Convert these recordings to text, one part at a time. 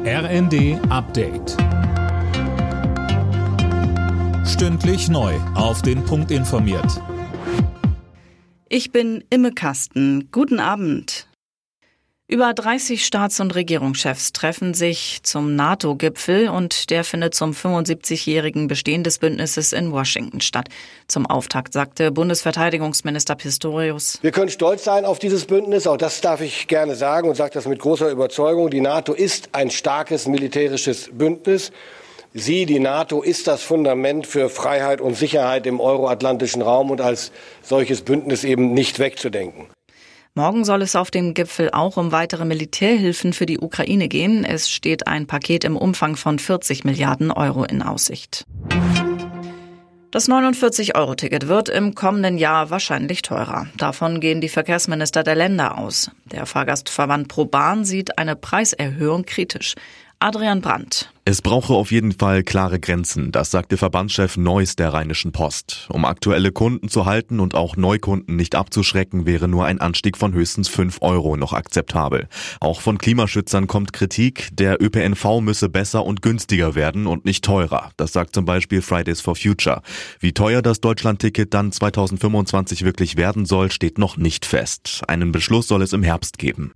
RND Update. Stündlich neu auf den Punkt informiert. Ich bin Imme Kasten. Guten Abend. Über 30 Staats- und Regierungschefs treffen sich zum NATO-Gipfel und der findet zum 75-jährigen Bestehen des Bündnisses in Washington statt. Zum Auftakt sagte Bundesverteidigungsminister Pistorius: Wir können stolz sein auf dieses Bündnis, auch das darf ich gerne sagen und sage das mit großer Überzeugung. Die NATO ist ein starkes militärisches Bündnis. Die NATO ist das Fundament für Freiheit und Sicherheit im euroatlantischen Raum und als solches Bündnis eben nicht wegzudenken. Morgen soll es auf dem Gipfel auch um weitere Militärhilfen für die Ukraine gehen. Es steht ein Paket im Umfang von 40 Milliarden Euro in Aussicht. Das 49-Euro-Ticket wird im kommenden Jahr wahrscheinlich teurer. Davon gehen die Verkehrsminister der Länder aus. Der Fahrgastverband ProBahn sieht eine Preiserhöhung kritisch. Adrian Brandt. Es brauche auf jeden Fall klare Grenzen, das sagte Verbandschef Neuss der Rheinischen Post. Um aktuelle Kunden zu halten und auch Neukunden nicht abzuschrecken, wäre nur ein Anstieg von höchstens 5 Euro noch akzeptabel. Auch von Klimaschützern kommt Kritik, der ÖPNV müsse besser und günstiger werden und nicht teurer. Das sagt zum Beispiel Fridays for Future. Wie teuer das Deutschlandticket dann 2025 wirklich werden soll, steht noch nicht fest. Einen Beschluss soll es im Herbst geben.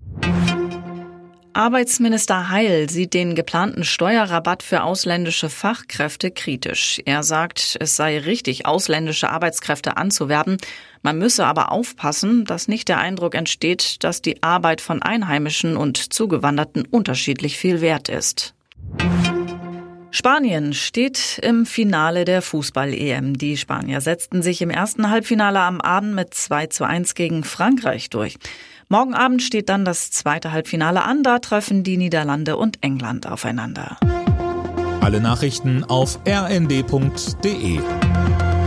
Arbeitsminister Heil sieht den geplanten Steuerrabatt für ausländische Fachkräfte kritisch. Er sagt, es sei richtig, ausländische Arbeitskräfte anzuwerben. Man müsse aber aufpassen, dass nicht der Eindruck entsteht, dass die Arbeit von Einheimischen und Zugewanderten unterschiedlich viel wert ist. Spanien steht im Finale der Fußball-EM. Die Spanier setzten sich im ersten Halbfinale am Abend mit 2:1 gegen Frankreich durch. Morgen Abend steht dann das zweite Halbfinale an. Da treffen die Niederlande und England aufeinander. Alle Nachrichten auf rnd.de.